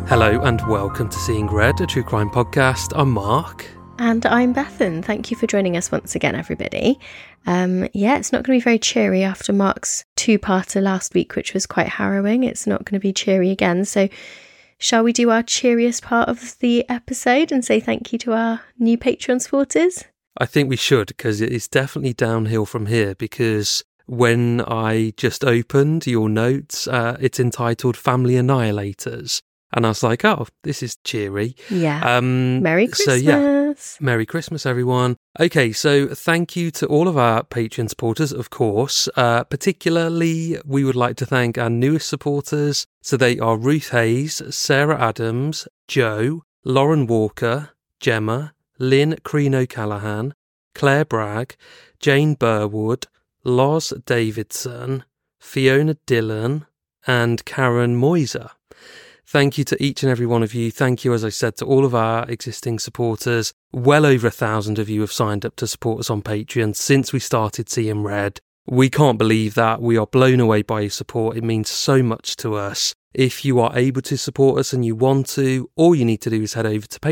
Hello and welcome to Seeing Red, a true crime podcast. I'm Mark. And I'm Bethan. Thank you for joining us once again, everybody. It's not going to be very cheery after Mark's two-parter last week, which was quite harrowing. It's not going to be cheery again. So shall we do our cheeriest part of the episode and say thank you to our new Patreon supporters? I think we should, because it is definitely downhill from here, because when I just opened your notes, it's entitled Family Annihilators. And I was like, oh, this is cheery. Yeah. Merry Christmas. Merry Christmas, everyone. Okay, so thank you to all of our Patreon supporters, of course. Particularly, we would like to thank our newest supporters. So they are Ruth Hayes, Sarah Adams, Joe, Lauren Walker, Gemma, Lynn Crean-O'Callaghan, Claire Bragg, Jane Burwood, Loz Davidson, Fiona Dillon, and Karen Moiser. Thank you to each and every one of you. Thank you, as I said, to all of our existing supporters. Well over 1,000 of you have signed up to support us on Patreon since we started Seeing Red. We can't believe that. We are blown away by your support. It means so much to us. If you are able to support us and you want to, all you need to do is head over to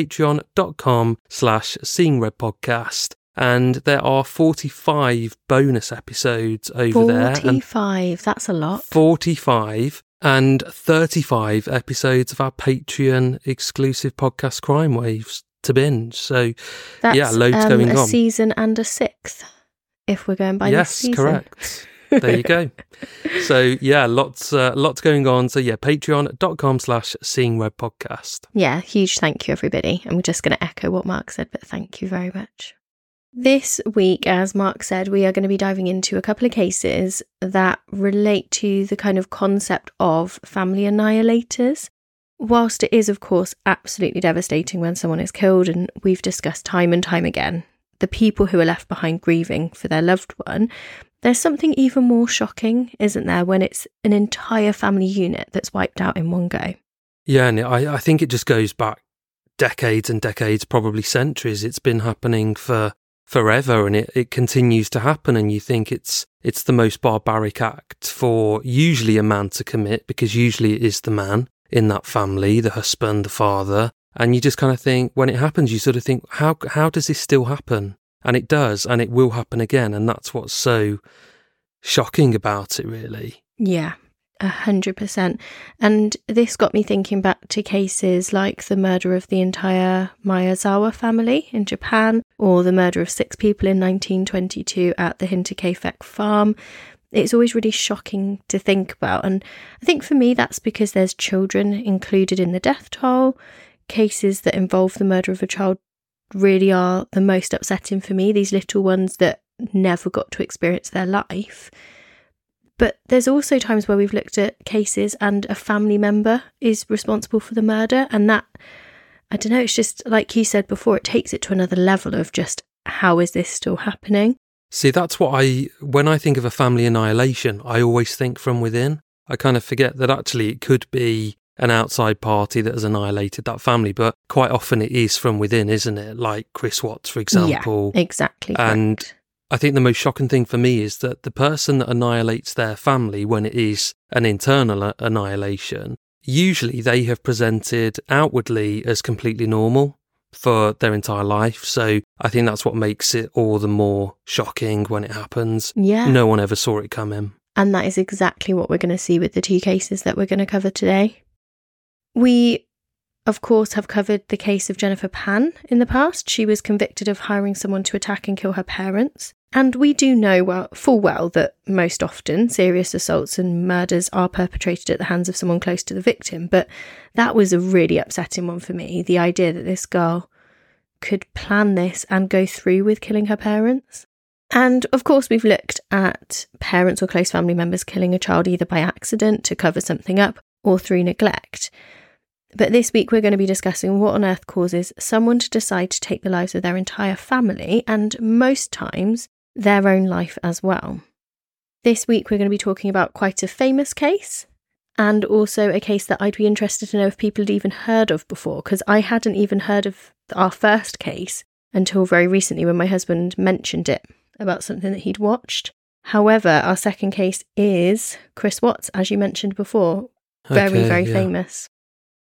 patreon.com/seeingredpodcast. And there are 45 bonus episodes over there. 45, that's a lot. 45. And 35 episodes of our Patreon exclusive podcast Crime Waves to binge. So, that's, loads going on. A season and a sixth, if we're going by this season. Yes, correct. There you go. So, lots going on. So, patreon.com/seeingredpodcast. Yeah, huge thank you, everybody. And we're just going to echo what Mark said, but thank you very much. This week, as Mark said, we are going to be diving into a couple of cases that relate to the kind of concept of family annihilators. Whilst it is, of course, absolutely devastating when someone is killed, and we've discussed time and time again, the people who are left behind grieving for their loved one, there's something even more shocking, isn't there, when it's an entire family unit that's wiped out in one go? Yeah, and I think it just goes back decades and decades, probably centuries. It's been happening for forever, and it continues to happen, and you think it's the most barbaric act for usually a man to commit, because usually it is the man in that family, the husband, the father, and you just kind of think, when it happens, you sort of think, how does this still happen? And it does, and it will happen again, and that's what's so shocking about it, really. Yeah. 100%. And this got me thinking back to cases like the murder of the entire Miyazawa family in Japan, or the murder of 6 people in 1922 at the Hinterkaifeck farm. It's always really shocking to think about. And I think for me, that's because there's children included in the death toll. Cases that involve the murder of a child really are the most upsetting for me, these little ones that never got to experience their life. But there's also times where we've looked at cases and a family member is responsible for the murder. And that, I don't know, it's just like you said before, it takes it to another level of just, how is this still happening? See, that's what when I think of a family annihilation, I always think from within. I kind of forget that actually it could be an outside party that has annihilated that family, but quite often it is from within, isn't it? Like Chris Watts, for example. Yeah, exactly. And correct. I think the most shocking thing for me is that the person that annihilates their family, when it is an internal annihilation, usually they have presented outwardly as completely normal for their entire life. So I think that's what makes it all the more shocking when it happens. Yeah. No one ever saw it coming. And that is exactly what we're going to see with the 2 cases that we're going to cover today. We, of course, have covered the case of Jennifer Pan in the past. She was convicted of hiring someone to attack and kill her parents. And we do know full well that most often serious assaults and murders are perpetrated at the hands of someone close to the victim. But that was a really upsetting one for me, the idea that this girl could plan this and go through with killing her parents. And of course, we've looked at parents or close family members killing a child either by accident to cover something up or through neglect. But this week we're going to be discussing what on earth causes someone to decide to take the lives of their entire family, and most times their own life as well. This week we're going to be talking about quite a famous case, and also a case that I'd be interested to know if people had even heard of before, because I hadn't even heard of our first case until very recently when my husband mentioned it about something that he'd watched. However, our second case is Chris Watts, as you mentioned before. Very famous.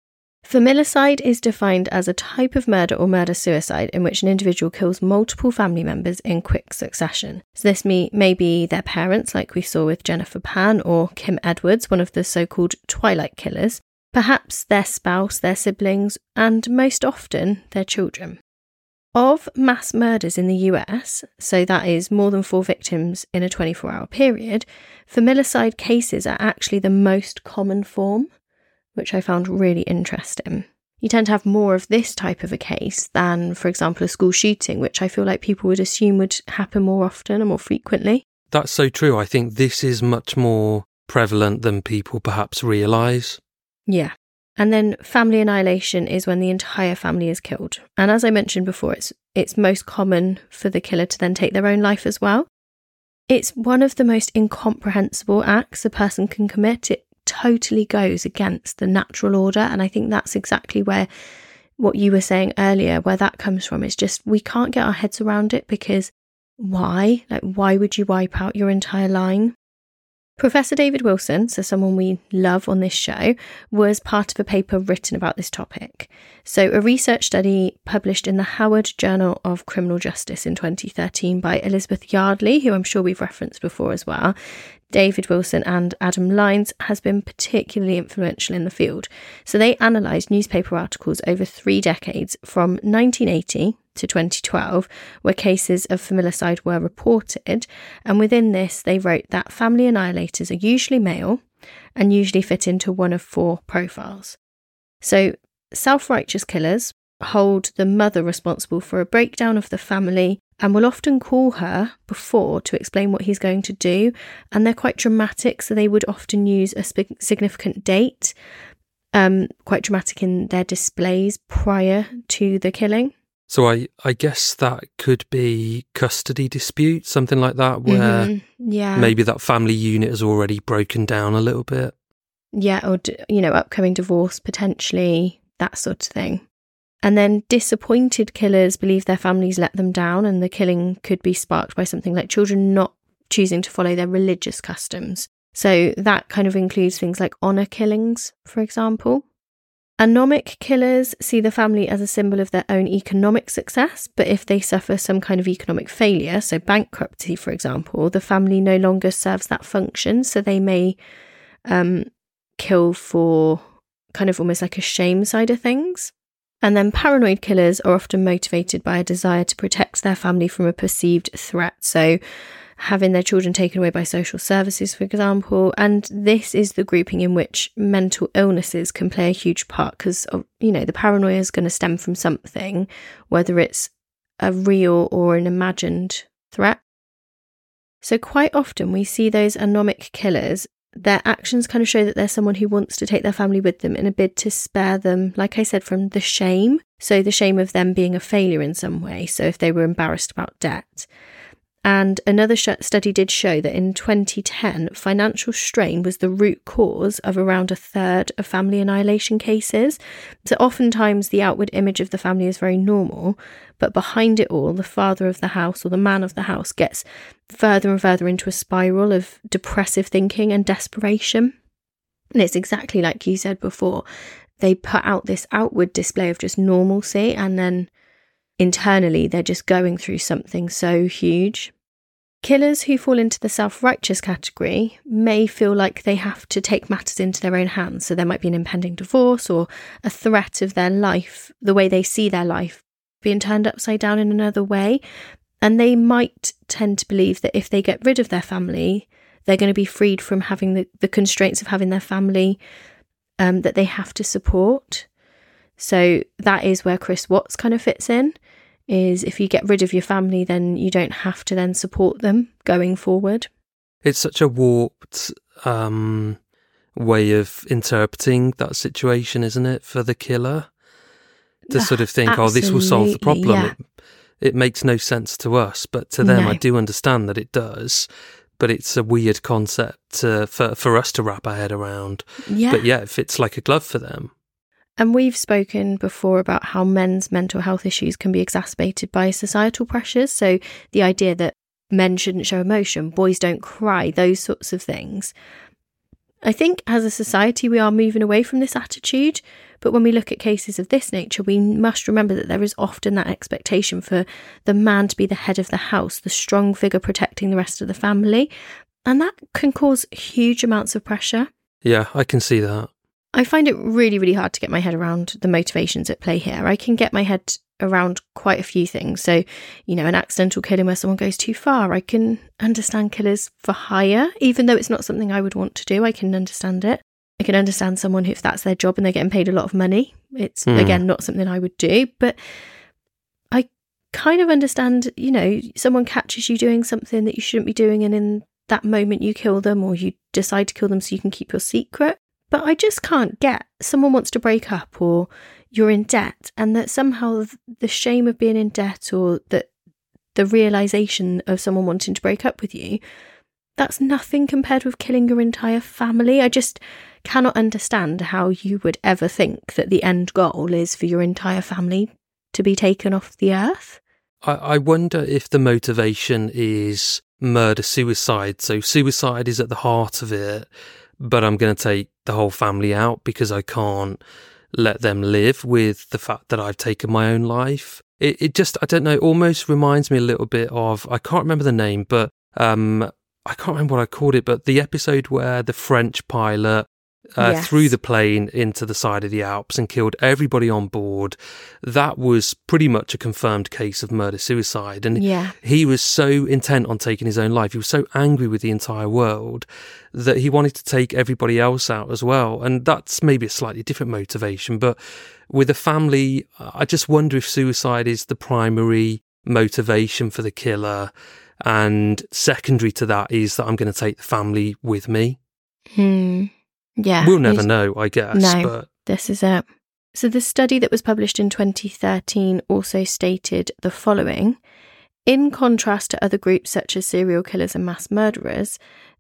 Familicide is defined as a type of murder or murder-suicide in which an individual kills multiple family members in quick succession. So this may be their parents, like we saw with Jennifer Pan, or Kim Edwards, one of the so-called Twilight killers, perhaps their spouse, their siblings, and most often their children. Of mass murders in the US, so that is more than 4 victims in a 24-hour period, familicide cases are actually the most common form, which I found really interesting. You tend to have more of this type of a case than, for example, a school shooting, which I feel like people would assume would happen more often and more frequently. That's so true. I think this is much more prevalent than people perhaps realise. Yeah. And then family annihilation is when the entire family is killed. And as I mentioned before, it's most common for the killer to then take their own life as well. It's one of the most incomprehensible acts a person can commit. It totally goes against the natural order, and I think that's exactly where what you were saying earlier, where that comes from. It's just we can't get our heads around it, because why would you wipe out your entire line? Professor David Wilson, so someone we love on this show, was part of a paper written about this topic. So a research study published in the Howard Journal of Criminal Justice in 2013 by Elizabeth Yardley, who I'm sure we've referenced before as well, David Wilson and Adam Lyons, has been particularly influential in the field. So they analysed newspaper articles over 3 decades from 1980 to 2012, where cases of familicide were reported, and within this they wrote that family annihilators are usually male and usually fit into one of 4 profiles. So self-righteous killers hold the mother responsible for a breakdown of the family and will often call her before to explain what he's going to do, and they're quite dramatic, so they would often use a significant date, quite dramatic in their displays prior to the killing. So I guess that could be custody dispute, something like that, where maybe that family unit has already broken down a little bit. Yeah, or, upcoming divorce potentially, that sort of thing. And then disappointed killers believe their families let them down, and the killing could be sparked by something like children not choosing to follow their religious customs. So that kind of includes things like honour killings, for example. Anomic killers see the family as a symbol of their own economic success, but if they suffer some kind of economic failure, so bankruptcy, for example, the family no longer serves that function, so they may kill for kind of almost like a shame side of things. And then paranoid killers are often motivated by a desire to protect their family from a perceived threat, so having their children taken away by social services, for example. And this is the grouping in which mental illnesses can play a huge part, because, the paranoia is going to stem from something, whether it's a real or an imagined threat. So quite often we see those anomic killers, their actions kind of show that they're someone who wants to take their family with them in a bid to spare them, like I said, from the shame. So the shame of them being a failure in some way. So if they were embarrassed about debt. And another study did show that in 2010, financial strain was the root cause of around 1/3 of family annihilation cases. So oftentimes the outward image of the family is very normal, but behind it all, the father of the house or the man of the house gets further and further into a spiral of depressive thinking and desperation. And it's exactly like you said before. They put out this outward display of just normalcy, and then internally they're just going through something so huge. Killers who fall into the self-righteous category may feel like they have to take matters into their own hands. So there might be an impending divorce or a threat of their life, the way they see their life being turned upside down in another way. And they might tend to believe that if they get rid of their family, they're going to be freed from having the constraints of having their family that they have to support. So that is where Chris Watts kind of fits in. Is if you get rid of your family, then you don't have to then support them going forward. It's such a warped way of interpreting that situation, isn't it, for the killer? To sort of think, this will solve the problem. Yeah. It makes no sense to us, but to them, I do understand that it does. But it's a weird concept for us to wrap our head around. Yeah. But yeah, it fits like a glove for them. And we've spoken before about how men's mental health issues can be exacerbated by societal pressures. So the idea that men shouldn't show emotion, boys don't cry, those sorts of things. I think as a society we are moving away from this attitude, but when we look at cases of this nature, we must remember that there is often that expectation for the man to be the head of the house, the strong figure protecting the rest of the family, and that can cause huge amounts of pressure. Yeah, I can see that. I find it really, really hard to get my head around the motivations at play here. I can get my head around quite a few things. So, an accidental killing where someone goes too far. I can understand killers for hire, even though it's not something I would want to do. I can understand it. I can understand someone who, if that's their job and they're getting paid a lot of money, it's, again, not something I would do. But I kind of understand, someone catches you doing something that you shouldn't be doing, and in that moment you kill them, or you decide to kill them so you can keep your secret. But I just can't get someone wants to break up, or you're in debt, and that somehow the shame of being in debt, or that the realisation of someone wanting to break up with you, that's nothing compared with killing your entire family. I just cannot understand how you would ever think that the end goal is for your entire family to be taken off the earth. I wonder if the motivation is murder-suicide. So suicide is at the heart of it, but I'm going to take the whole family out because I can't let them live with the fact that I've taken my own life. It just, I don't know, almost reminds me a little bit of, I can't remember the name, but I can't remember what I called it, but the episode where the French pilot threw the plane into the side of the Alps and killed everybody on board. That was pretty much a confirmed case of murder-suicide. And he was so intent on taking his own life. He was so angry with the entire world that he wanted to take everybody else out as well. And that's maybe a slightly different motivation. But with a family, I just wonder if suicide is the primary motivation for the killer. And secondary to that is that I'm going to take the family with me. Yeah. We'll never know, I guess. No, but this is it. So the study that was published in 2013 also stated the following. In contrast to other groups such as serial killers and mass murderers,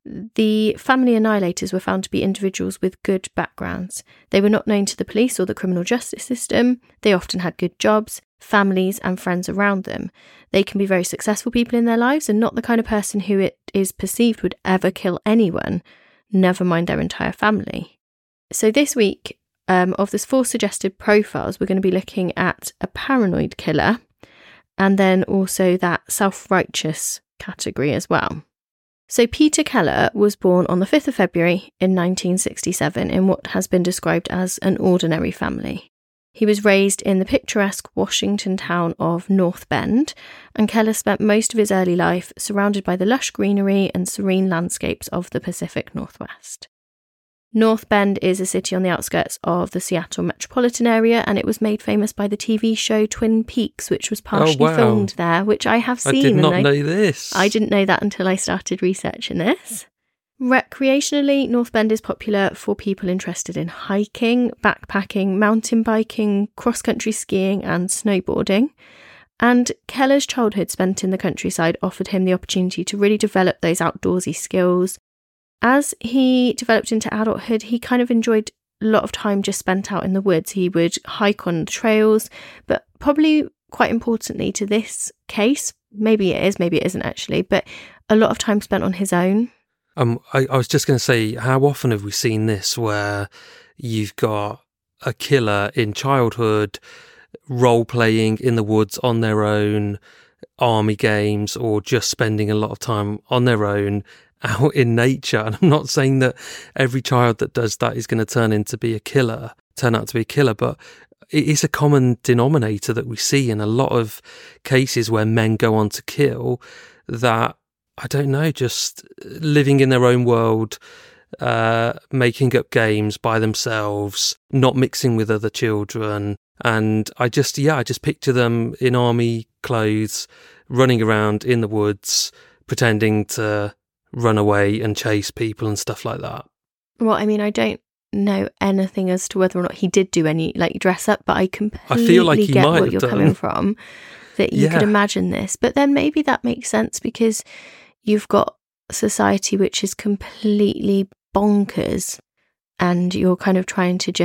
the family annihilators were found to be individuals with good backgrounds. They were not known to the police or the criminal justice system. They often had good jobs, families and friends around them. They can be very successful people in their lives and not the kind of person who it is perceived would ever kill anyone, never mind their entire family. So this week, of this 4 suggested profiles, we're going to be looking at a paranoid killer and then also that self-righteous category as well. So Peter Keller was born on the 5th of February in 1967 in what has been described as an ordinary family. He was raised in the picturesque Washington town of North Bend, and Keller spent most of his early life surrounded by the lush greenery and serene landscapes of the Pacific Northwest. North Bend is a city on the outskirts of the Seattle metropolitan area, and it was made famous by the TV show Twin Peaks, which was partially filmed there, which I have seen. I did not know this. I didn't know that until I started researching this. Recreationally, North Bend is popular for people interested in hiking, backpacking, mountain biking, cross-country skiing and snowboarding. And Keller's childhood spent in the countryside offered him the opportunity to really develop those outdoorsy skills. As he developed into adulthood, he kind of enjoyed a lot of time just spent out in the woods. He would hike on trails, but probably quite importantly to this case, maybe it is, maybe it isn't actually, but a lot of time spent on his own. I was just going to say, how often have we seen this where you've got a killer in childhood role-playing in the woods on their own, army games, or just spending a lot of time on their own out in nature? And I'm not saying that every child that does that is going to turn out to be a killer, but it is a common denominator that we see in a lot of cases where men go on to kill, that I don't know, just living in their own world, making up games by themselves, not mixing with other children. And I just picture them in army clothes, running around in the woods, pretending to run away and chase people and stuff like that. Well, I mean, I don't know anything as to whether or not he did do any dress up, but I completely feel like he get might what you're have done. coming from, that you could imagine this. But then maybe that makes sense because you've got society which is completely bonkers and you're kind of trying to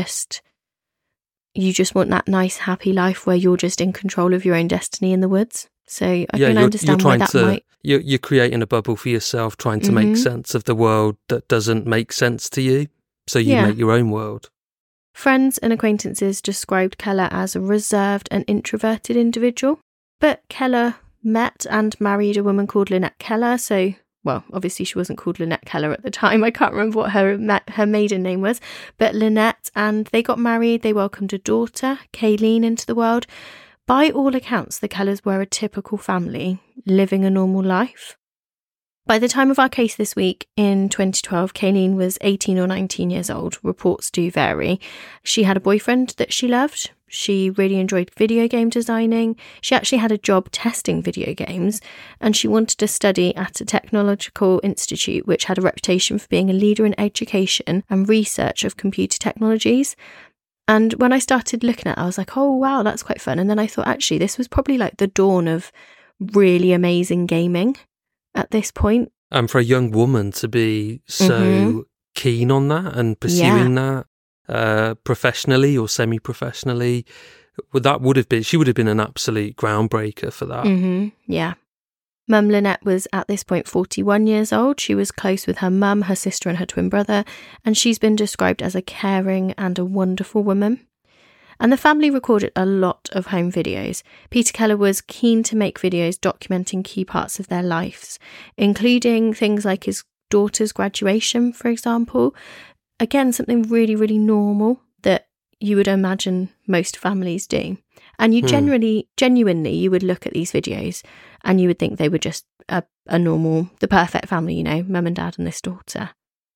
you just want that nice happy life where you're just in control of your own destiny in the woods. So I can understand why that might you're creating a bubble for yourself, trying to make sense of the world that doesn't make sense to you. So you make your own world. Friends and acquaintances described Keller as a reserved and introverted individual. But Keller met and married a woman called Lynette Keller. So, well, obviously she wasn't called Lynette Keller at the time. I can't remember what her maiden name was. But Lynette, and they got married. They welcomed a daughter, Kayleen, into the world. By all accounts, the Kellers were a typical family, living a normal life. By the time of our case this week, in 2012, Kayleen was 18 or 19 years old. Reports do vary. She had a boyfriend that she loved. She really enjoyed video game designing. She actually had a job testing video games, and she wanted to study at a technological institute which had a reputation for being a leader in education and research of computer technologies. And when I started looking at it, I was like, oh, wow, that's quite fun. And then I thought, actually, this was probably like the dawn of really amazing gaming at this point. And for a young woman to be so keen on that and pursuing that professionally or semi-professionally, she would have been an absolute groundbreaker for that. Yeah. Mum Lynette was at this point 41 years old. She was close with her mum, her sister and her twin brother, and she's been described as a caring and a wonderful woman. And the family recorded a lot of home videos. Peter Keller was keen to make videos documenting key parts of their lives, including things like his daughter's graduation, for example. Again, something really, really normal that you would imagine most families do. And you genuinely, you would look at these videos and you would think they were just a normal, the perfect family, you know, mum and dad and this daughter.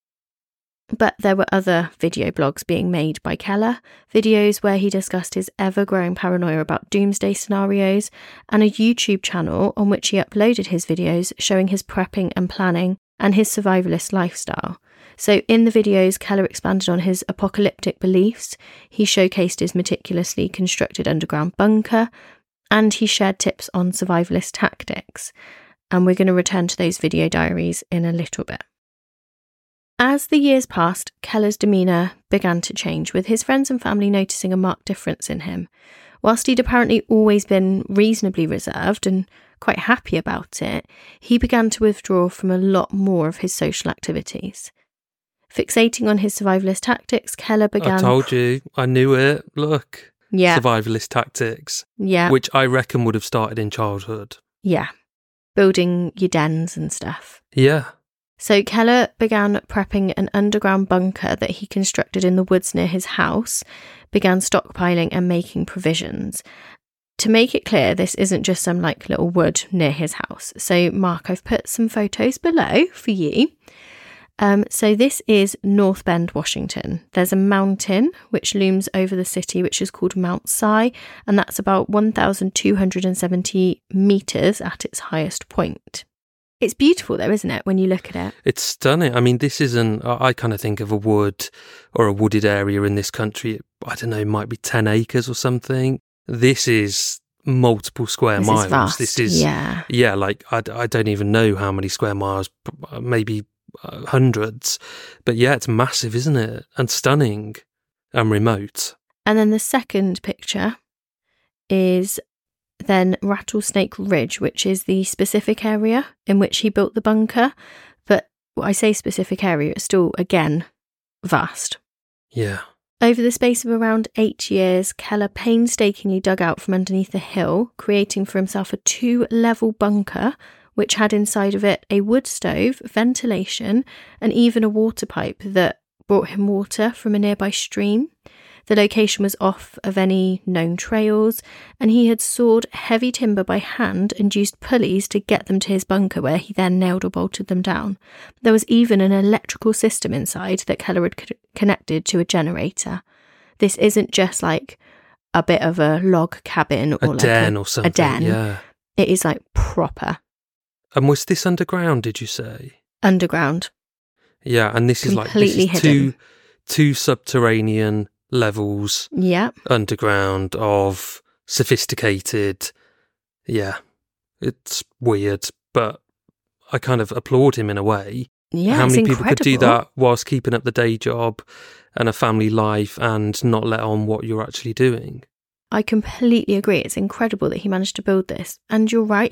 But there were other video blogs being made by Keller, videos where he discussed his ever-growing paranoia about doomsday scenarios, and a YouTube channel on which he uploaded his videos showing his prepping and planning and his survivalist lifestyle. So in the videos, Keller expanded on his apocalyptic beliefs, he showcased his meticulously constructed underground bunker, and he shared tips on survivalist tactics. And we're going to return to those video diaries in a little bit. As the years passed, Keller's demeanour began to change, with his friends and family noticing a marked difference in him. Whilst he'd apparently always been reasonably reserved and quite happy about it, he began to withdraw from a lot more of his social activities. Fixating on his survivalist tactics, Keller began... I told you, I knew it, look. Yeah. Survivalist tactics. Yeah. Which I reckon would have started in childhood. Yeah. Building your dens and stuff. Yeah. So Keller began prepping an underground bunker that he constructed in the woods near his house, began stockpiling and making provisions. To make it clear, this isn't just some like little wood near his house. So Mark, I've put some photos below for you. So this is North Bend, Washington. There's a mountain which looms over the city, which is called Mount Si, and that's about 1,270 metres at its highest point. It's beautiful though, isn't it, when you look at it? It's stunning. I mean, this isn't... I kind of think of a wood or a wooded area in this country, I don't know, it might be 10 acres or something. This is multiple square miles. Is vast. This is... Yeah, like, I don't even know how many square miles, maybe hundreds. But yeah, it's massive, isn't it? And stunning and remote. And then the second picture is... then Rattlesnake Ridge, which is the specific area in which he built the bunker. But I say specific area, it's still, again, vast. Yeah. Over the space of around 8 years, Keller painstakingly dug out from underneath the hill, creating for himself a 2-level bunker, which had inside of it a wood stove, ventilation, and even a water pipe that brought him water from a nearby stream. The location was off of any known trails, and he had sawed heavy timber by hand and used pulleys to get them to his bunker, where he then nailed or bolted them down. There was even an electrical system inside that Keller had connected to a generator. This isn't just like a bit of a log cabin or a den or something. A den. Yeah. It is like proper. And was this underground, did you say? Underground. Yeah, and this Completely is like hidden. two subterranean levels underground of sophisticated. Yeah, it's weird, but I kind of applaud him in a way. Yeah, how many it's people could do that whilst keeping up the day job and a family life and not let on what you're actually doing? I completely agree. It's incredible that he managed to build this. And you're right, he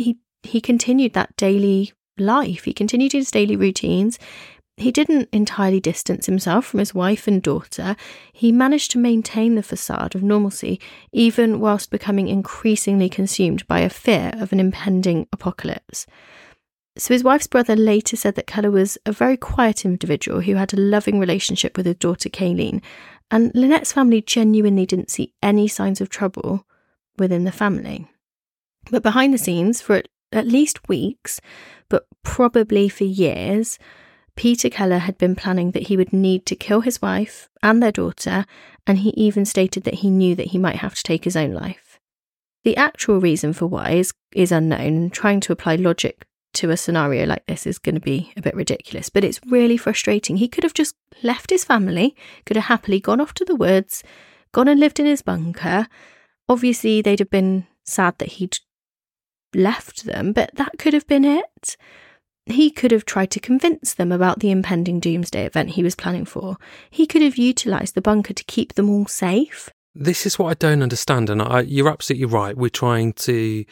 he continued that daily life. He continued his daily routines. He didn't entirely distance himself from his wife and daughter. He managed to maintain the facade of normalcy, even whilst becoming increasingly consumed by a fear of an impending apocalypse. So his wife's brother later said that Keller was a very quiet individual who had a loving relationship with his daughter Kayleen, and Lynette's family genuinely didn't see any signs of trouble within the family. But behind the scenes, for at least weeks, but probably for years, Peter Keller had been planning that he would need to kill his wife and their daughter, and he even stated that he knew that he might have to take his own life. The actual reason for why is unknown, and trying to apply logic to a scenario like this is going to be a bit ridiculous, but it's really frustrating. He could have just left his family, could have happily gone off to the woods, gone and lived in his bunker. Obviously, they'd have been sad that he'd left them, but that could have been it. He could have tried to convince them about the impending doomsday event he was planning for. He could have utilised the bunker to keep them all safe. This is what I don't understand, and you're absolutely right. We're trying to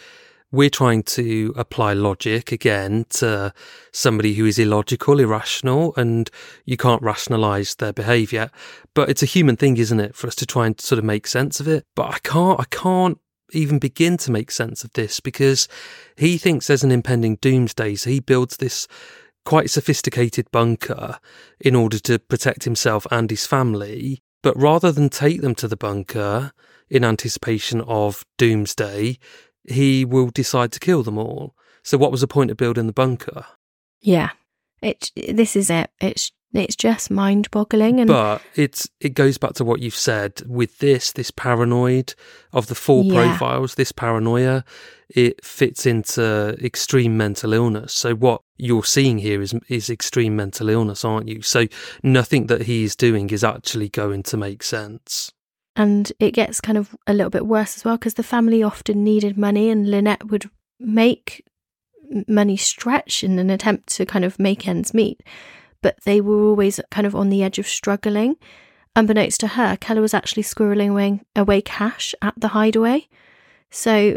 apply logic again to somebody who is illogical, irrational, and you can't rationalise their behaviour. But it's a human thing, isn't it, for us to try and sort of make sense of it. But I can't even begin to make sense of this, because he thinks there's an impending doomsday, so he builds this quite sophisticated bunker in order to protect himself and his family. But rather than take them to the bunker in anticipation of doomsday, he will decide to kill them all. So what was the point of building the bunker? Yeah. This is it. It's just mind-boggling. But it goes back to what you've said with this paranoid of the four profiles, this paranoia, it fits into extreme mental illness. So what you're seeing here is extreme mental illness, aren't you? So nothing that he's doing is actually going to make sense. And it gets kind of a little bit worse as well, because the family often needed money, and Lynette would make money stretch in an attempt to kind of make ends meet. But they were always kind of on the edge of struggling. Unbeknownst to her, Keller was actually squirreling away cash at the hideaway. So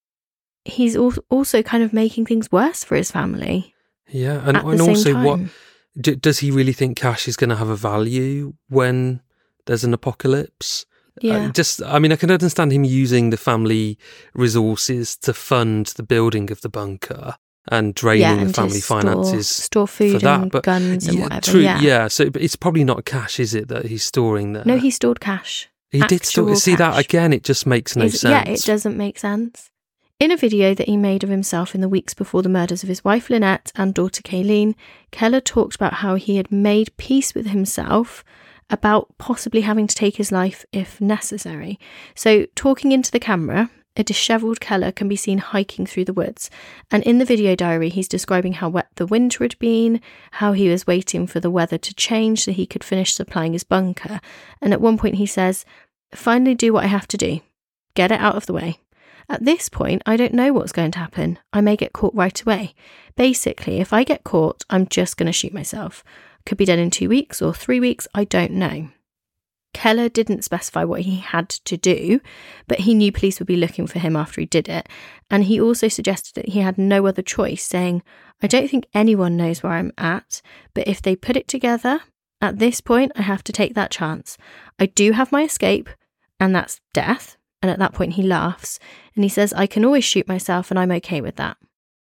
he's also kind of making things worse for his family. Yeah, and also what does he really think cash is going to have a value when there's an apocalypse? Yeah. I can understand him using the family resources to fund the building of the bunker and draining the family finances store food for that, and but guns and whatever. True, yeah. So it's probably not cash, is it, that he's storing there? No, he stored cash. He did store. See, that again, it just makes no sense. Yeah, it doesn't make sense. In a video that he made of himself in the weeks before the murders of his wife Lynette and daughter Kayleen, Keller talked about how he had made peace with himself about possibly having to take his life if necessary. So, talking into the camera, a dishevelled Keller can be seen hiking through the woods, and in the video diary he's describing how wet the winter had been, how he was waiting for the weather to change so he could finish supplying his bunker, and at one point he says, "Finally do what I have to do. Get it out of the way. At this point, I don't know what's going to happen. I may get caught right away. Basically, if I get caught, I'm just going to shoot myself. Could be dead in 2 weeks or 3 weeks, I don't know." Keller didn't specify what he had to do, but he knew police would be looking for him after he did it, and he also suggested that he had no other choice, saying, "I don't think anyone knows where I'm at, but if they put it together, at this point I have to take that chance. I do have my escape, and that's death." And at that point he laughs, and he says, "I can always shoot myself, and I'm okay with that."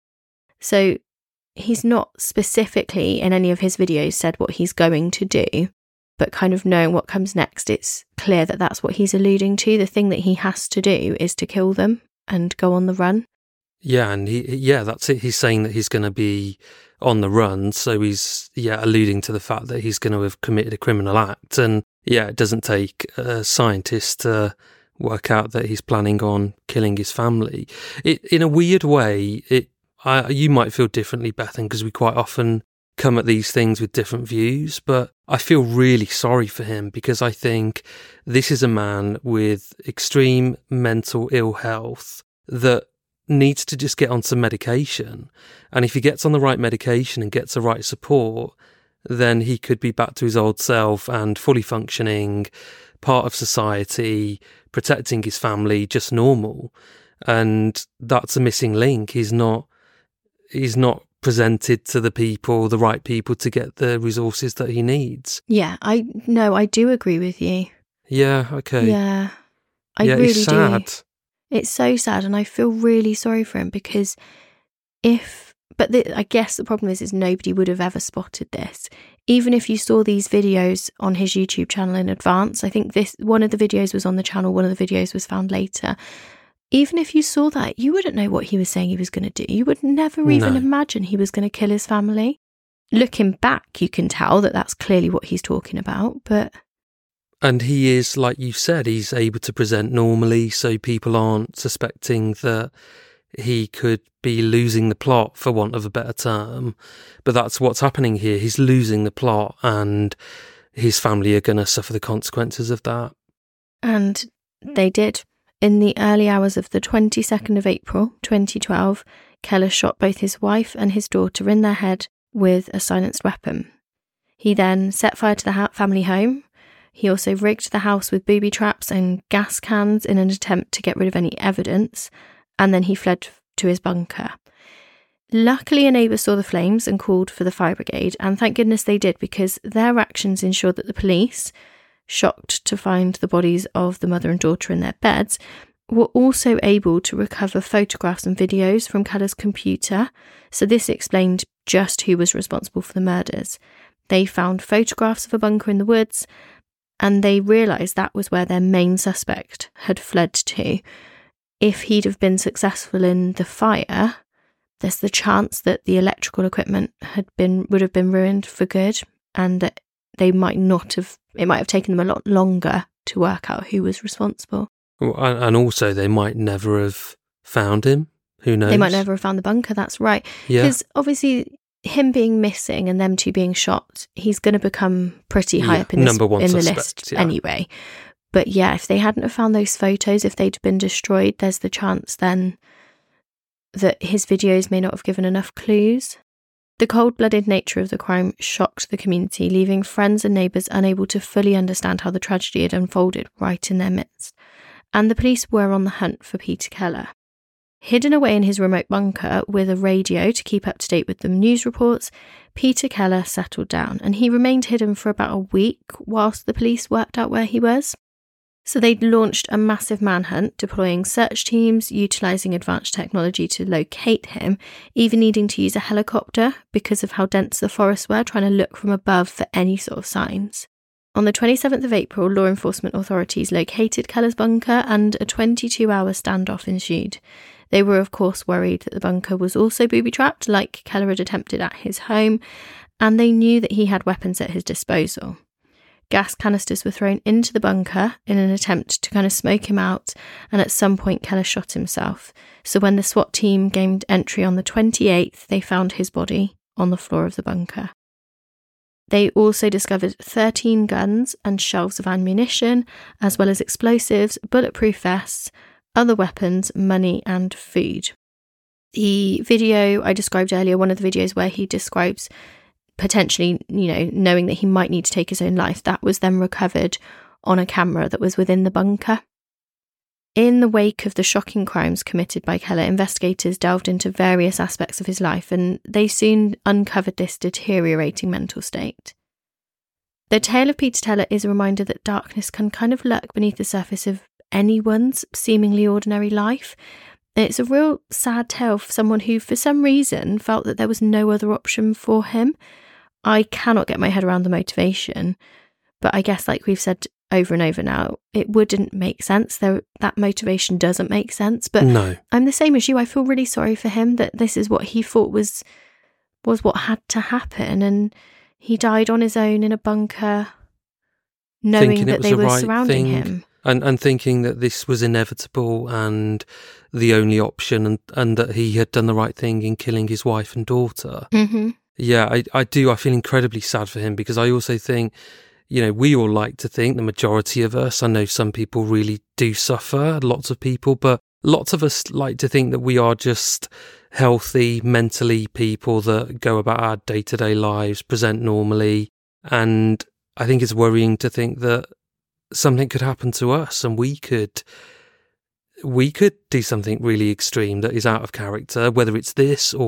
So he's not specifically in any of his videos said what he's going to do, but kind of knowing what comes next, it's clear that that's what he's alluding to. The thing that he has to do is to kill them and go on the run. Yeah, and that's it. He's saying that he's going to be on the run, so he's alluding to the fact that he's going to have committed a criminal act. And it doesn't take a scientist to work out that he's planning on killing his family. In a weird way, you might feel differently, Bethan, because we quite often come at these things with different views, but I feel really sorry for him, because I think this is a man with extreme mental ill health that needs to just get on some medication. And if he gets on the right medication and gets the right support, then he could be back to his old self and fully functioning, part of society, protecting his family, just normal. And that's a missing link. He's not he's not presented to the right people to get the resources that he needs. Yeah, I do agree with you. Yeah, okay. Yeah, I really it's sad. do. It's so sad, and I feel really sorry for him because I guess the problem is nobody would have ever spotted this. Even if you saw these videos on his YouTube channel in advance, I think one of the videos was on the channel, one of the videos was found later. Even if you saw that, you wouldn't know what he was saying he was going to do. You would never even imagine he was going to kill his family. Looking back, you can tell that that's clearly what he's talking about, but... And he is, like you said, he's able to present normally, so people aren't suspecting that he could be losing the plot, for want of a better term. But that's what's happening here. He's losing the plot, and his family are going to suffer the consequences of that. And they did. In the early hours of the 22nd of April, 2012, Keller shot both his wife and his daughter in their head with a silenced weapon. He then set fire to the family home. He also rigged the house with booby traps and gas cans in an attempt to get rid of any evidence, and then he fled to his bunker. Luckily, a neighbour saw the flames and called for the fire brigade, and thank goodness they did, because their actions ensured that the police, shocked to find the bodies of the mother and daughter in their beds, were also able to recover photographs and videos from Keller's computer. So this explained just who was responsible for the murders. They found photographs of a bunker in the woods, and they realised that was where their main suspect had fled to. If he'd have been successful in the fire, there's the chance that the electrical equipment would have been ruined for good, and that it might have taken them a lot longer to work out who was responsible. And also they might never have found him. Who knows? They might never have found the bunker, that's right. Yeah. Because obviously him being missing and them two being shot, he's going to become pretty high up in the list anyway. But yeah, if they hadn't have found those photos, if they'd been destroyed, there's the chance then that his videos may not have given enough clues. The cold-blooded nature of the crime shocked the community, leaving friends and neighbours unable to fully understand how the tragedy had unfolded right in their midst. And the police were on the hunt for Peter Keller. Hidden away in his remote bunker with a radio to keep up to date with the news reports, Peter Keller settled down, and he remained hidden for about a week whilst the police worked out where he was. So they'd launched a massive manhunt, deploying search teams, utilising advanced technology to locate him, even needing to use a helicopter because of how dense the forests were, trying to look from above for any sort of signs. On the 27th of April, law enforcement authorities located Keller's bunker, and a 22-hour standoff ensued. They were, of course, worried that the bunker was also booby-trapped, like Keller had attempted at his home, and they knew that he had weapons at his disposal. Gas canisters were thrown into the bunker in an attempt to kind of smoke him out, and at some point Keller shot himself. So when the SWAT team gained entry on the 28th, they found his body on the floor of the bunker. They also discovered 13 guns and shelves of ammunition, as well as explosives, bulletproof vests, other weapons, money and food. The video I described earlier, one of the videos where he describes potentially, knowing that he might need to take his own life, that was then recovered on a camera that was within the bunker. In the wake of the shocking crimes committed by Keller, investigators delved into various aspects of his life, and they soon uncovered this deteriorating mental state. The tale of Peter Keller is a reminder that darkness can kind of lurk beneath the surface of anyone's seemingly ordinary life. It's a real sad tale for someone who, for some reason, felt that there was no other option for him. I cannot get my head around the motivation, but I guess, like we've said over and over now, it wouldn't make sense. That motivation doesn't make sense. But no. I'm the same as you. I feel really sorry for him that this is what he thought was what had to happen, and he died on his own in a bunker, knowing that they were surrounding him. And thinking that this was inevitable and the only option, and that he had done the right thing in killing his wife and daughter. Mm-hmm. Yeah, I do. I feel incredibly sad for him, because I also think, we all like to think, the majority of us, I know some people really do suffer, lots of people, but lots of us like to think that we are just healthy, mentally people that go about our day-to-day lives, present normally. And I think it's worrying to think that something could happen to us and we could do something really extreme that is out of character, whether it's this or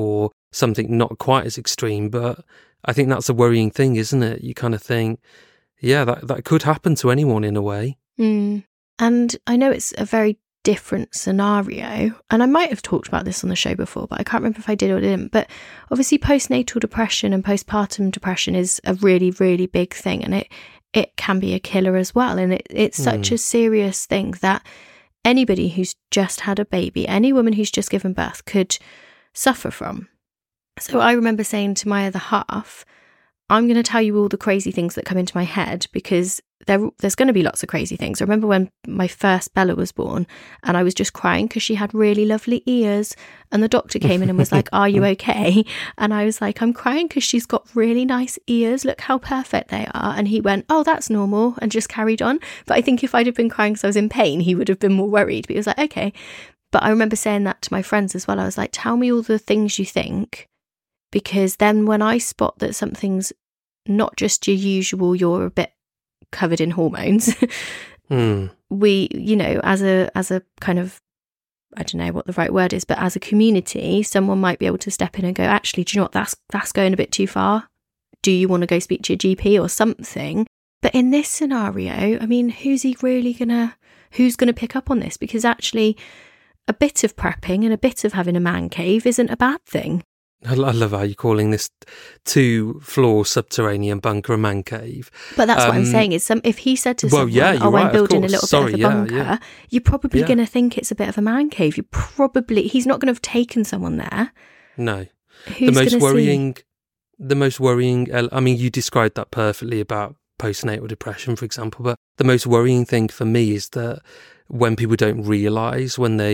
something not quite as extreme, but I think that's a worrying thing, isn't it? You kind of think, yeah, that could happen to anyone in a way. And I know it's a very different scenario, and I might have talked about this on the show before, but I can't remember if I did or didn't. But obviously postnatal depression and postpartum depression is a really, really big thing, and it can be a killer as well. And it's such a serious thing that anybody who's just had a baby, any woman who's just given birth, could suffer from. So I remember saying to my other half, I'm going to tell you all the crazy things that come into my head, because there's going to be lots of crazy things. I remember when my first Bella was born and I was just crying because she had really lovely ears, and the doctor came in and was like, are you okay? And I was like, I'm crying because she's got really nice ears. Look how perfect they are. And he went, oh, that's normal, and just carried on. But I think if I'd have been crying because I was in pain, he would have been more worried. But he was like, okay. But I remember saying that to my friends as well. I was like, tell me all the things you think, because then when I spot that something's not just your usual, you're a bit covered in hormones, we, you know, as a kind of, I don't know what the right word is, but as a community, someone might be able to step in and go, actually, do you know what, that's going a bit too far. Do you want to go speak to your GP or something? But in this scenario, I mean, who's going to pick up on this? Because actually a bit of prepping and a bit of having a man cave isn't a bad thing. I love how you're calling this 2-floor subterranean bunker a man cave. But that's what I'm saying is, if he said to someone, I'm building a little bit of a bunker, you're probably going to think it's a bit of a man cave. He's not going to have taken someone there. No. Who's the most worrying, I mean, you described that perfectly about postnatal depression, for example, but the most worrying thing for me is that when people don't realise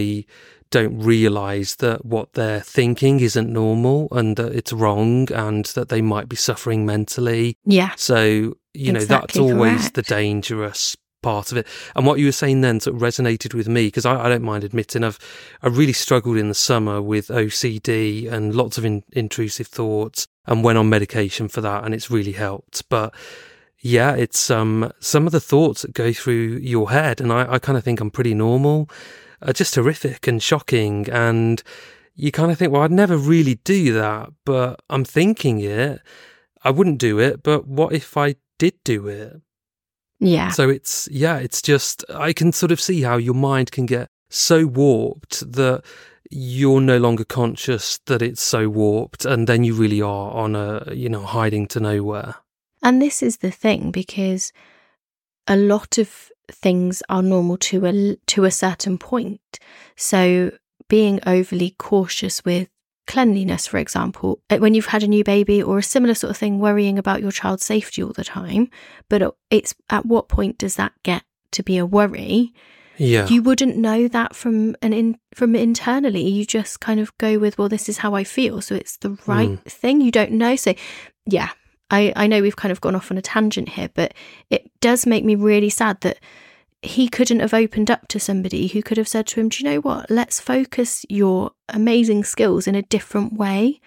that what they're thinking isn't normal and that it's wrong and that they might be suffering mentally. Yeah. So, you know, that's always the dangerous part of it. And what you were saying then sort of resonated with me, because I don't mind admitting I really struggled in the summer with OCD and lots of intrusive thoughts, and went on medication for that, and it's really helped. But yeah, it's some of the thoughts that go through your head, and I kind of think I'm pretty normal, are just horrific and shocking, and you kind of think, well, I'd never really do that, but I'm thinking it. I wouldn't do it, but what if I did do it? Yeah. So it's just, I can sort of see how your mind can get so warped that you're no longer conscious that it's so warped, and then you really are on hiding to nowhere. And this is the thing, because a lot of things are normal to a certain point. So being overly cautious with cleanliness, for example, when you've had a new baby or a similar sort of thing, worrying about your child's safety all the time, but it's at what point does that get to be a worry? Yeah. You wouldn't know that from internally. You just kind of go with, well, this is how I feel, so it's the right thing. You don't know. So yeah, I know we've kind of gone off on a tangent here, but it does make me really sad that he couldn't have opened up to somebody who could have said to him, do you know what, let's focus your amazing skills in a different way.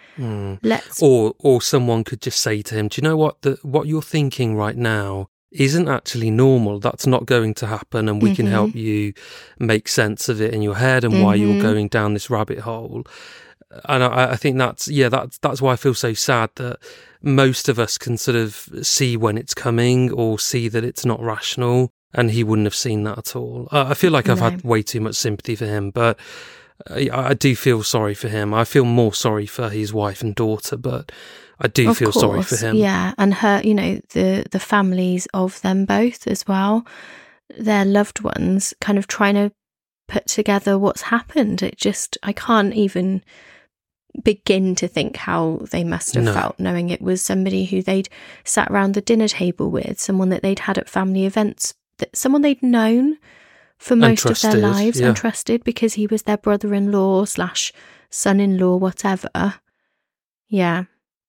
Or someone could just say to him, do you know what, what you're thinking right now isn't actually normal. That's not going to happen, and we can help you make sense of it in your head and why you're going down this rabbit hole. And I think that's why I feel so sad that most of us can sort of see when it's coming or see that it's not rational, and he wouldn't have seen that at all. I feel like I've had way too much sympathy for him, but I do feel sorry for him. I feel more sorry for his wife and daughter, but I do feel sorry for him. Yeah, and her, the families of them both as well, their loved ones, kind of trying to put together what's happened. I can't even begin to think how they must have felt, knowing it was somebody who they'd sat around the dinner table with, someone that they'd had at family events, someone they'd known for most of their lives and trusted, because he was their brother-in-law / son-in-law, whatever. Yeah.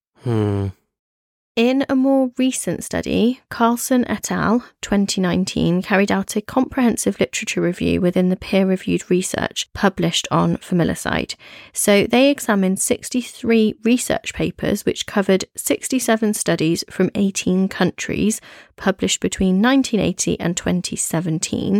In a more recent study, Carlson et al. 2019 carried out a comprehensive literature review within the peer-reviewed research published on familicide. So they examined 63 research papers which covered 67 studies from 18 countries published between 1980 and 2017.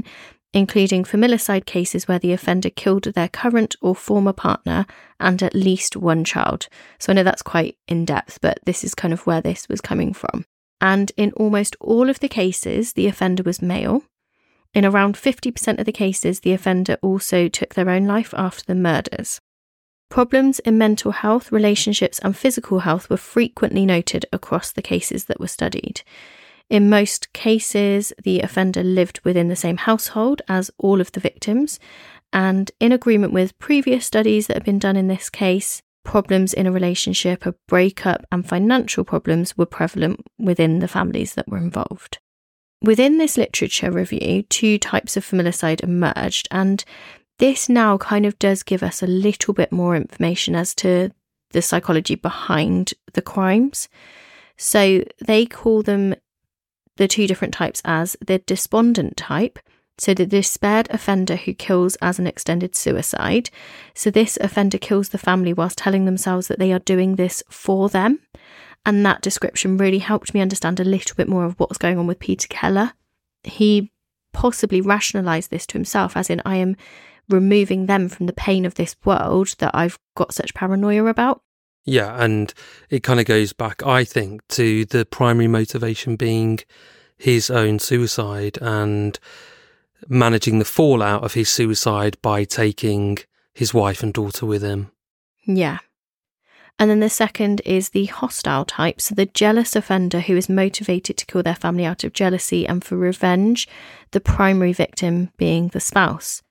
including familicide cases where the offender killed their current or former partner and at least one child. So I know that's quite in-depth, but this is kind of where this was coming from. And in almost all of the cases, the offender was male. In around 50% of the cases, the offender also took their own life after the murders. Problems in mental health, relationships, and physical health were frequently noted across the cases that were studied. In most cases, the offender lived within the same household as all of the victims, and in agreement with previous studies that have been done in this case, problems in a relationship, a breakup, and financial problems were prevalent within the families that were involved. Within this literature review, 2 types of familicide emerged, and this now kind of does give us a little bit more information as to the psychology behind the crimes. So they call them, the 2 different types, as the despondent type, so the despaired offender who kills as an extended suicide. So this offender kills the family whilst telling themselves that they are doing this for them. And that description really helped me understand a little bit more of what was going on with Peter Keller. He possibly rationalised this to himself, as in, I am removing them from the pain of this world that I've got such paranoia about. Yeah, and it kind of goes back, I think, to the primary motivation being his own suicide and managing the fallout of his suicide by taking his wife and daughter with him. Yeah. And then the second is the hostile type, so the jealous offender who is motivated to kill their family out of jealousy and for revenge, the primary victim being the spouse.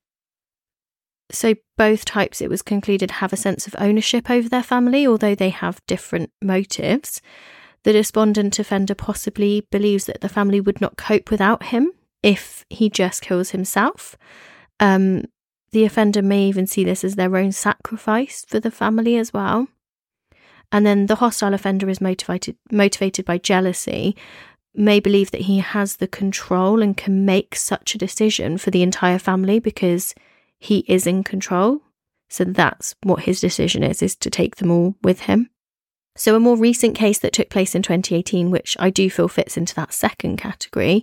So both types, it was concluded, have a sense of ownership over their family, although they have different motives. The despondent offender possibly believes that the family would not cope without him if he just kills himself. The offender may even see this as their own sacrifice for the family as well. And then the hostile offender is motivated by jealousy, may believe that he has the control and can make such a decision for the entire family because he is in control. So that's what his decision is to take them all with him. So a more recent case that took place in 2018, which I do feel fits into that second category,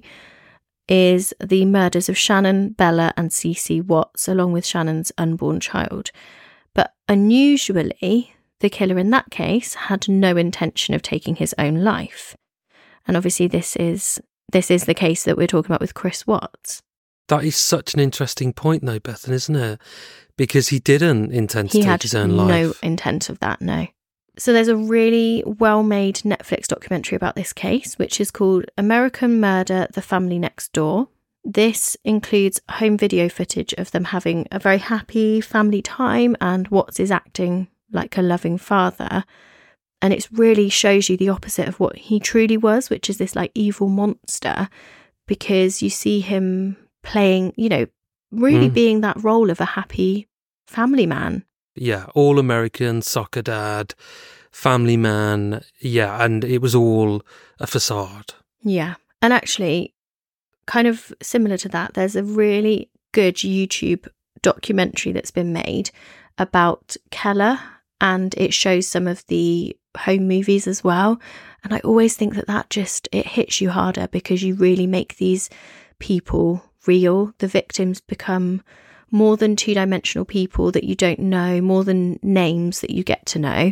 is the murders of Shannon, Bella and CC Watts, along with Shannon's unborn child. But unusually, the killer in that case had no intention of taking his own life. And obviously this is the case that we're talking about with Chris Watts. That is such an interesting point though, Bethan, isn't it? Because he didn't intend to take his own life. He had no intent of that, no. So there's a really well-made Netflix documentary about this case, which is called American Murder: The Family Next Door. This includes home video footage of them having a very happy family time, and Watts is acting like a loving father. And it really shows you the opposite of what he truly was, which is this like evil monster, because you see him playing, really being that role of a happy family man. Yeah, all American, soccer dad, family man. Yeah, and it was all a facade. Yeah. And actually, kind of similar to that, there's a really good YouTube documentary that's been made about Keller, and it shows some of the home movies as well. And I always think that it hits you harder because you really make these people real. The victims become more than 2-dimensional people that you don't know, more than names that you get to know.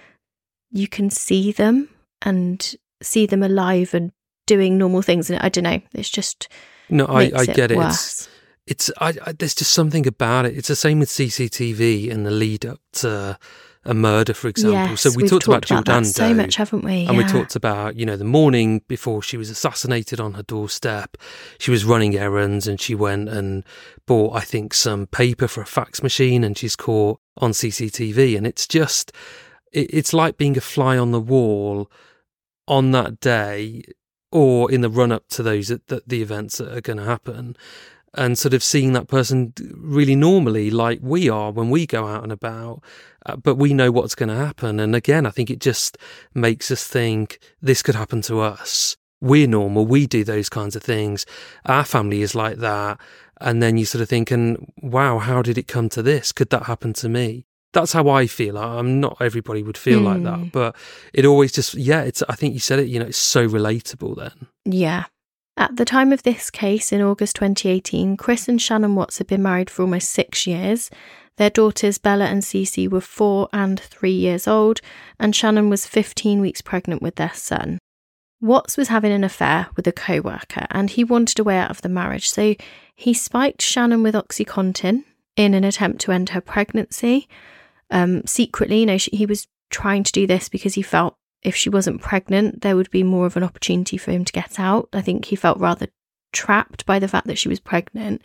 You can see them and see them alive and doing normal things. And I don't know, it's just I get it. Worse. There's just something about it. It's the same with CCTV and the lead up to a murder, for example. Yes, so we talked about Jill Dando so much, haven't we? And we talked about, the morning before she was assassinated on her doorstep, she was running errands and she went and bought, I think, some paper for a fax machine, and she's caught on CCTV. And it's just, it's like being a fly on the wall on that day or in the run up to the events that are going to happen. And sort of seeing that person really normally, like we are when we go out and about, but we know what's going to happen. And again, I think it just makes us think this could happen to us. We're normal. We do those kinds of things. Our family is like that. And then you sort of think, and wow, how did it come to this? Could that happen to me? That's how I feel. I'm not everybody would feel like that, but it always just, I think you said it, it's so relatable then. Yeah. At the time of this case, in August 2018, Chris and Shannon Watts had been married for almost 6 years. Their daughters Bella and Cece were 4 and 3 years old, and Shannon was 15 weeks pregnant with their son. Watts was having an affair with a co-worker, and he wanted a way out of the marriage, so he spiked Shannon with OxyContin in an attempt to end her pregnancy. Secretly, he was trying to do this because he felt if she wasn't pregnant, there would be more of an opportunity for him to get out. I think he felt rather trapped by the fact that she was pregnant.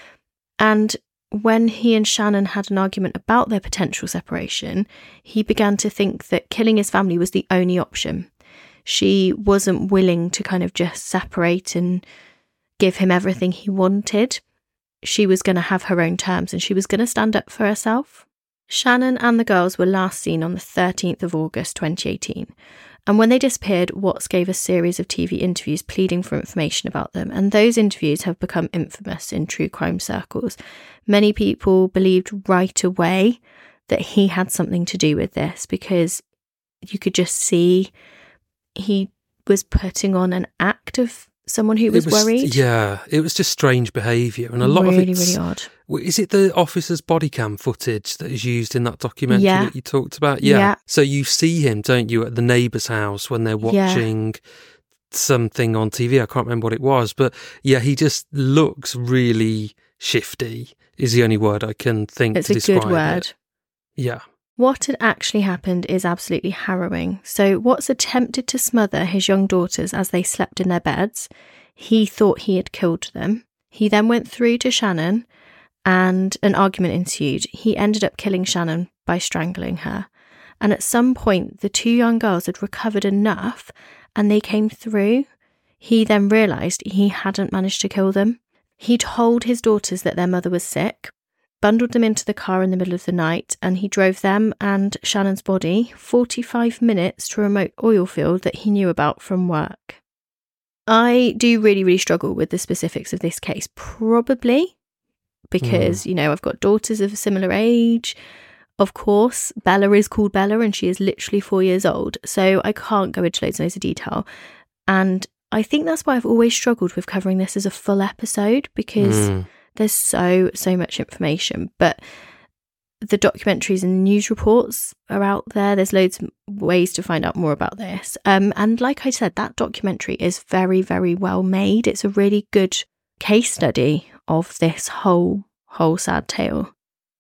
And when he and Shannon had an argument about their potential separation, he began to think that killing his family was the only option. She wasn't willing to kind of just separate and give him everything he wanted. She was going to have her own terms and she was going to stand up for herself. Shannon and the girls were last seen on the 13th of August 2018, and when they disappeared, Watts gave a series of TV interviews pleading for information about them, and those interviews have become infamous in true crime circles. Many people believed right away that he had something to do with this because you could just see he was putting on an act of someone who was worried. Yeah, it was just strange behaviour, and a lot of it's really odd. Is it the officer's body cam footage that is used in that documentary that you talked about? Yeah. So you see him, don't you, at the neighbour's house when they're watching something on TV. I can't remember what it was, but yeah, he just looks really shifty, is the only word I can think to describe it. It's a good word. Yeah. What had actually happened is absolutely harrowing. So Watts attempted to smother his young daughters as they slept in their beds. He thought he had killed them. He then went through to Shannon and an argument ensued. He ended up killing Shannon by strangling her. And at some point, the 2 young girls had recovered enough and they came through. He then realised he hadn't managed to kill them. He told his daughters that their mother was sick, bundled them into the car in the middle of the night, and he drove them and Shannon's body 45 minutes to a remote oil field that he knew about from work. I do really, really struggle with the specifics of this case, probably because, I've got daughters of a similar age. Of course, Bella is called Bella and she is literally 4 years old, so I can't go into loads and loads of detail. And I think that's why I've always struggled with covering this as a full episode, because there's so much information. But the documentaries and news reports are out there. There's loads of ways to find out more about this. And like I said, that documentary is very, very well made. It's a really good case study of this whole sad tale.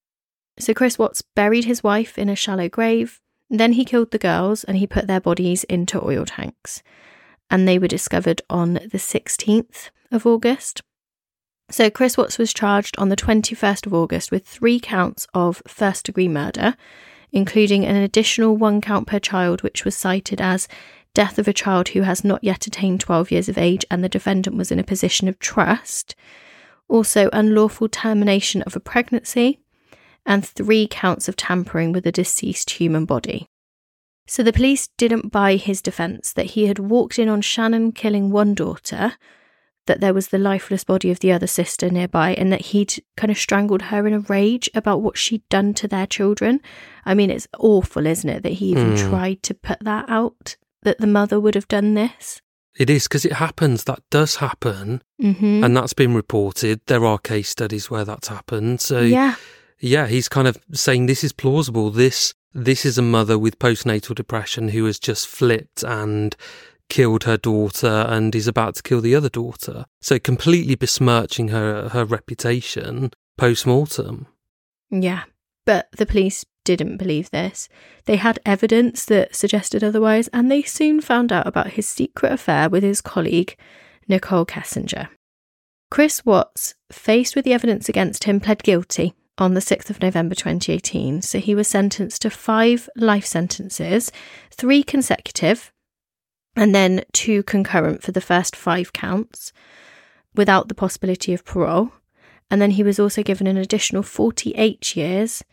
So Chris Watts buried his wife in a shallow grave. Then he killed the girls and he put their bodies into oil tanks. And they were discovered on the 16th of August. So Chris Watts was charged on the 21st of August with 3 counts of first-degree murder, including an additional 1 count per child, which was cited as death of a child who has not yet attained 12 years of age and the defendant was in a position of trust. Also, unlawful termination of a pregnancy, and 3 counts of tampering with a deceased human body. So the police didn't buy his defence that he had walked in on Shannon killing one daughter, that there was the lifeless body of the other sister nearby, and that he'd kind of strangled her in a rage about what she'd done to their children. I mean, it's awful, isn't it, that he even tried to put that out, that the mother would have done this. It is, because it happens. That does happen. And that's been reported. There are case studies where that's happened. So, yeah, he's kind of saying this is plausible. This is a mother with postnatal depression who has just flipped and killed her daughter and is about to kill the other daughter. So completely besmirching her reputation post-mortem. Yeah. But the police didn't believe this. They had evidence that suggested otherwise, and they soon found out about his secret affair with his colleague, Nicole Kessinger. Chris Watts, faced with the evidence against him, pled guilty on the 6th of November 2018. So he was sentenced to 5 life sentences, 3 consecutive, and then 2 concurrent for the first 5 counts, without the possibility of parole. And then he was also given an additional 48 years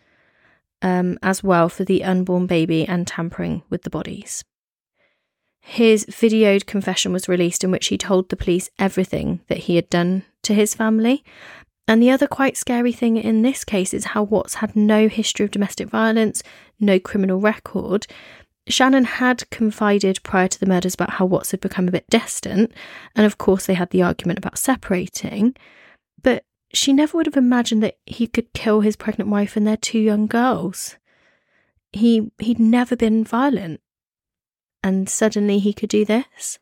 as well for the unborn baby and tampering with the bodies. His videoed confession was released in which he told the police everything that he had done to his family. And the other quite scary thing in this case is how Watts had no history of domestic violence, no criminal record. Shannon had confided prior to the murders about how Watts had become a bit distant, and of course they had the argument about separating, but she never would have imagined that he could kill his pregnant wife and their 2 young girls. He'd never been violent, and suddenly he could do this.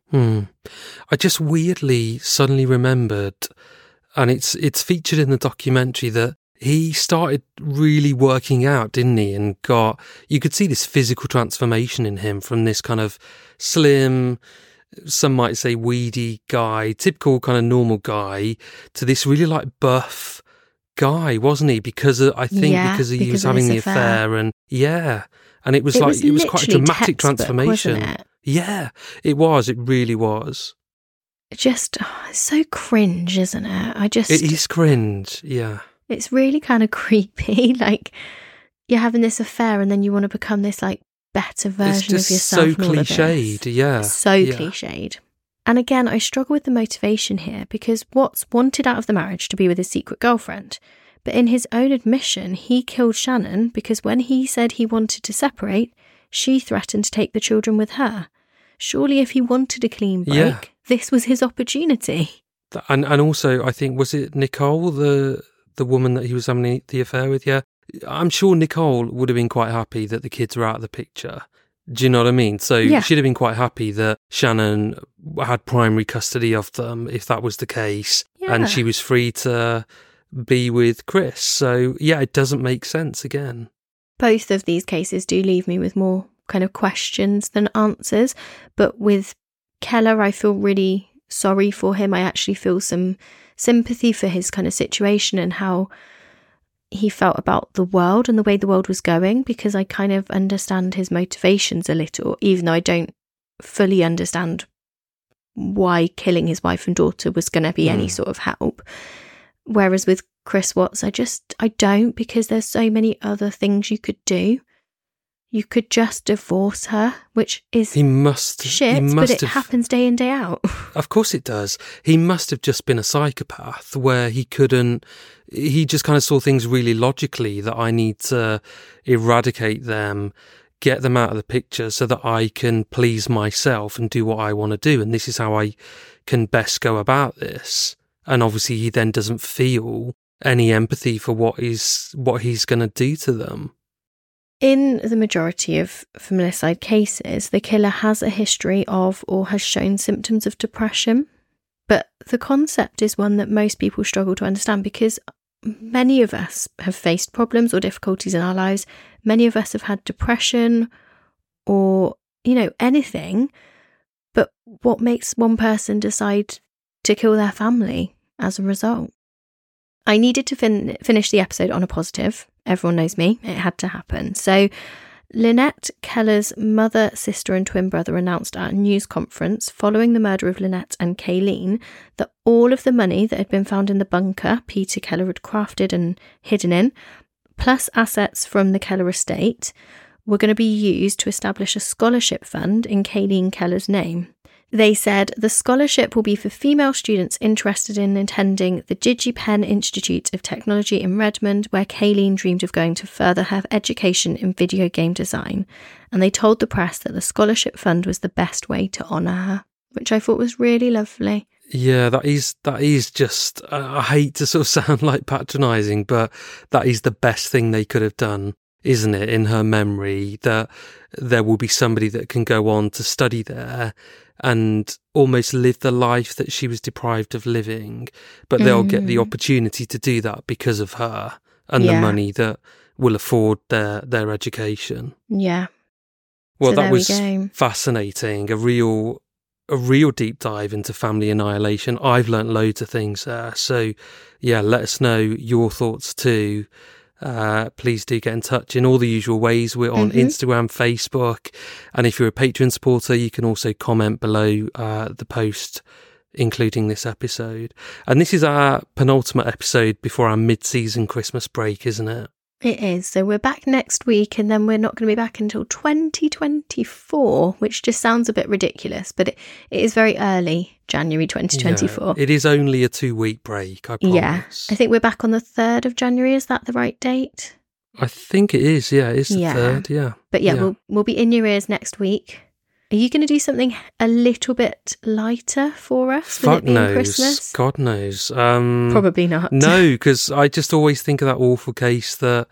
I just weirdly suddenly remembered, and it's featured in the documentary, that he started really working out, didn't he? And you could see this physical transformation in him from this kind of slim, some might say weedy guy, typical kind of normal guy, to this really like buff guy, wasn't he? Because he was having the affair, and it was quite a dramatic transformation. Wasn't it? Yeah, it was. It really was. Just it's so cringe, isn't it? It is cringe. Yeah. It's really kind of creepy. Like, you're having this affair and then you want to become this, like, better version of yourself. It's just so cliched, yeah. Cliched. And again, I struggle with the motivation here, because Watts wanted out of the marriage to be with his secret girlfriend. But in his own admission, he killed Shannon because when he said he wanted to separate, she threatened to take the children with her. Surely if he wanted a clean break, this was his opportunity. And also, I think, was it Nicole, the woman that he was having the affair with? Yeah. I'm sure Nicole would have been quite happy that the kids were out of the picture. Do you know what I mean? So she'd have been quite happy that Shannon had primary custody of them, if that was the case. Yeah. And she was free to be with Chris. So, yeah, it doesn't make sense again. Both of these cases do leave me with more kind of questions than answers. But with Keller, I feel really sorry for him. I actually feel some sympathy for his kind of situation and how he felt about the world and the way the world was going, because I kind of understand his motivations a little, even though I don't fully understand why killing his wife and daughter was going to be any sort of help. Whereas with Chris Watts, I don't, because there's so many other things you could do. You could just divorce her, which is but it happens day in, day out. Of course it does. He must have just been a psychopath where he just kind of saw things really logically, that I need to eradicate them, get them out of the picture so that I can please myself and do what I want to do. And this is how I can best go about this. And obviously he then doesn't feel any empathy for what he's going to do to them. In the majority of familicide cases, the killer has a history of or has shown symptoms of depression. But the concept is one that most people struggle to understand, because many of us have faced problems or difficulties in our lives. Many of us have had depression or, anything. But what makes one person decide to kill their family as a result? I needed to finish the episode on a positive. Everyone knows me. It had to happen. So Lynette Keller's mother, sister and twin brother announced at a news conference following the murder of Lynette and Kayleen that all of the money that had been found in the bunker Peter Keller had crafted and hidden in, plus assets from the Keller estate, were going to be used to establish a scholarship fund in Kayleen Keller's name. They said the scholarship will be for female students interested in attending the Gigi Penn Institute of Technology in Redmond, where Kayleen dreamed of going to further her education in video game design. And they told the press that the scholarship fund was the best way to honour her, which I thought was really lovely. Yeah, that is just, I hate to sort of sound like patronising, but that is the best thing they could have done, isn't it, in her memory, that there will be somebody that can go on to study there and almost live the life that she was deprived of living, but they'll get the opportunity to do that because of her and the money that will afford their education. Yeah. Well, so that was fascinating. A real deep dive into family annihilation. I've learnt loads of things there. So, yeah, let us know your thoughts too. Please do get in touch in all the usual ways. We're on Instagram, Facebook, and if you're a Patreon supporter, you can also comment below the post, including this episode. And this is our penultimate episode before our mid-season Christmas break, isn't it? It is. So we're back next week, and then we're not going to be back until 2024, which just sounds a bit ridiculous, but it is very early, January 2024. Yeah, it is only a 2-week break, I promise. Yeah, I think we're back on the 3rd of January. Is that the right date? I think it is. Yeah, it's the 3rd. Yeah. But yeah, we'll be in your ears next week. Are you going to do something a little bit lighter for us? Fuck knows. Christmas? God knows. Probably not. No, because I just always think of that awful case that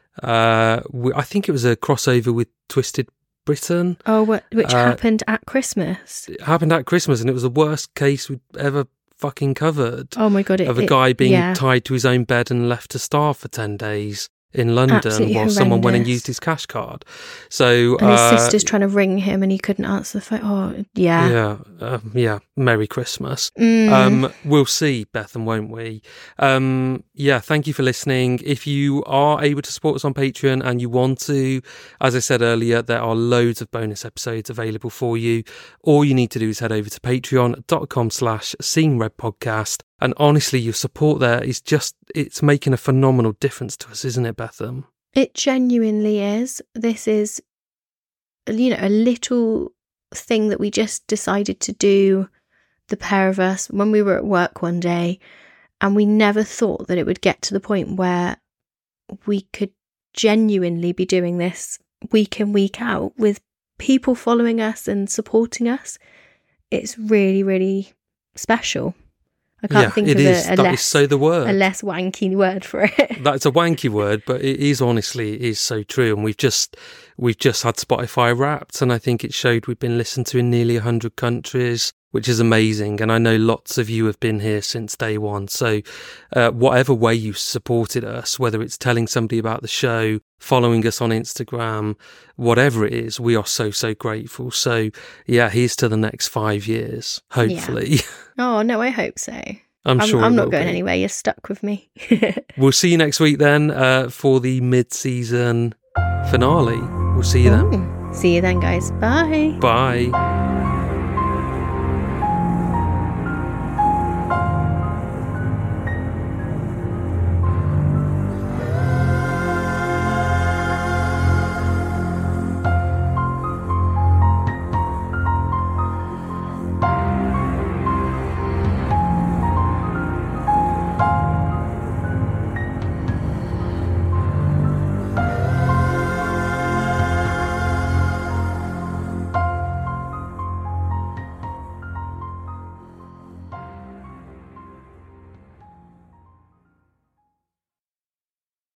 I think it was a crossover with Twisted Britain. Oh, which happened at Christmas. It happened at Christmas, and it was the worst case we'd ever fucking covered. Oh my God. Of a guy being tied to his own bed and left to starve for 10 days. In London, Absolutely while someone went and used his cash card. So, and his sister's trying to ring him, and he couldn't answer the phone. Oh, yeah, yeah. Merry Christmas. We'll see, Bethan, won't we? Thank you for listening. If you are able to support us on Patreon and you want to, as I said earlier, there are loads of bonus episodes available for you. All you need to do is head over to patreon.com/seeingredpodcast. And honestly, your support there is it's making a phenomenal difference to us, isn't it, Bethan? It genuinely is. This is, a little thing that we just decided to do, the pair of us, when we were at work one day. And we never thought that it would get to the point where we could genuinely be doing this week in, week out with people following us and supporting us. It's really, really special. I can't think of a less wanky word for it. That's a wanky word, but it is so true. And we've just had Spotify Wrapped, and I think it showed we've been listened to in nearly 100 countries, which is amazing. And I know lots of you have been here since day one. So whatever way you supported us, whether it's telling somebody about the show, following us on Instagram, whatever it is, we are so, so grateful. So yeah, here's to the next 5 years, hopefully. Yeah. Oh, no, I hope so. I'm sure I'm not going anywhere. You're stuck with me. We'll see you next week then for the mid-season finale. We'll see you then. See you then, guys. Bye. Bye.